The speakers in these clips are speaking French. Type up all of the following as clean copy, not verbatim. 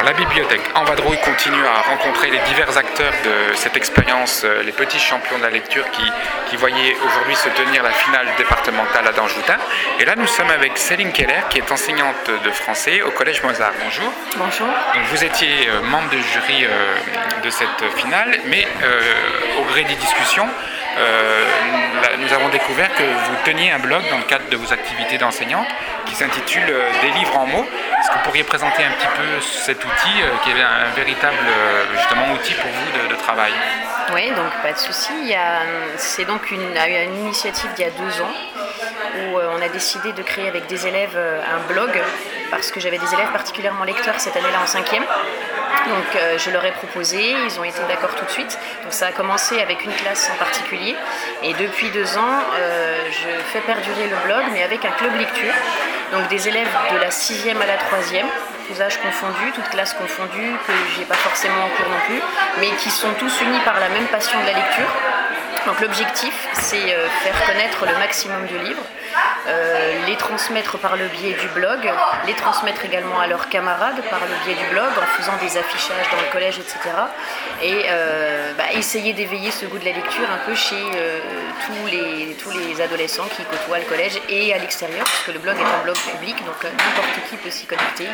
La bibliothèque en Vadrouille continue à rencontrer les divers acteurs de cette expérience, les petits champions de la lecture qui voyaient aujourd'hui se tenir la finale départementale à Danjoutin. Et là, nous sommes avec Céline Keller, qui est enseignante de français au Collège Mozart. Bonjour. Bonjour. Donc, vous étiez membre de jury de cette finale, mais au gré des discussions, nous avons découvert que vous teniez un blog dans le cadre de vos activités d'enseignante qui s'intitule Des livres en mots. Est-ce que vous pourriez présenter un petit peu cet outil qui est un véritable justement outil pour vous de travail? Oui, donc pas de souci. C'est donc une initiative d'il y a 2 ans où on a décidé de créer avec des élèves un blog parce que j'avais des élèves particulièrement lecteurs cette année-là en 5e. Donc je leur ai proposé, ils ont été d'accord tout de suite. Donc ça a commencé avec une classe en particulier et depuis 2 ans je fais perdurer le blog mais avec un club lecture. Donc des élèves de la 6e à la 3e, tous âges confondus, toutes classes confondues, que j'ai pas forcément en cours non plus, mais qui sont tous unis par la même passion de la lecture. Donc l'objectif, c'est faire connaître le maximum de livres, les transmettre par le biais du blog, les transmettre également à leurs camarades par le biais du blog, en faisant des affichages dans le collège, etc. Et essayer d'éveiller ce goût de la lecture un peu chez tous les adolescents qui côtoient le collège et à l'extérieur, puisque le blog est un blog public, donc n'importe qui peut s'y connecter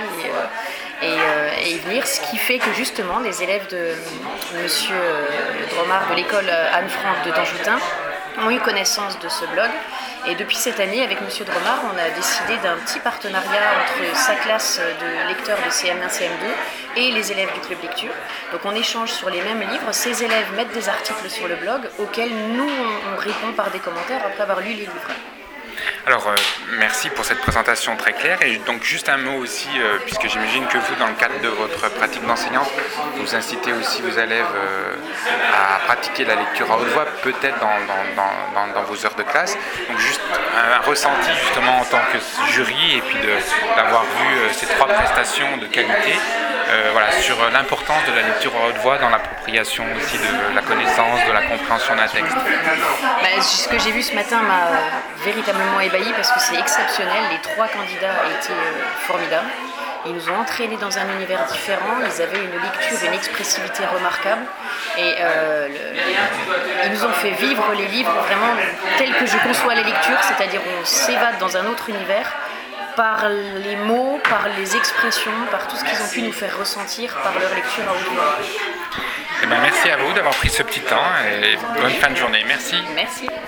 et y venir. Ce qui fait que justement, les élèves de Monsieur Dromard de l'école Anne-Franck de Danjoutin ont eu connaissance de ce blog. Et depuis cette année, avec Monsieur Dromard, on a décidé d'un petit partenariat entre sa classe de lecteurs de CM1, CM2 et les élèves du club lecture. Donc on échange sur les mêmes livres. Ces élèves mettent des articles sur le blog auxquels nous, on répond par des commentaires après avoir lu les livres. Alors, merci pour cette présentation très claire. Et donc, juste un mot aussi, puisque j'imagine que vous, dans le cadre de votre pratique d'enseignante, vous incitez aussi vos élèves à pratiquer la lecture à haute voix, peut-être dans vos heures de classe. Donc, juste un ressenti, justement, en tant que jury, et puis d'avoir vu ces 3 prestations de qualité, sur l'importance de la lecture à haute voix dans l'appropriation aussi de la connaissance, de la compréhension d'un texte. Ce que j'ai vu ce matin m'a véritablement ébahi parce que c'est exceptionnel. Les 3 candidats étaient formidables. Ils nous ont entraînés dans un univers différent. Ils avaient une lecture, une expressivité remarquable. Et ils nous ont fait vivre les livres vraiment tels que je conçois les lectures, c'est-à-dire on s'évade dans un autre univers par les mots, par les expressions, par tout ce qu'ils ont pu nous faire ressentir par leur lecture à haute voix. Merci à vous d'avoir pris ce petit temps et bonne fin de journée. Merci. Merci.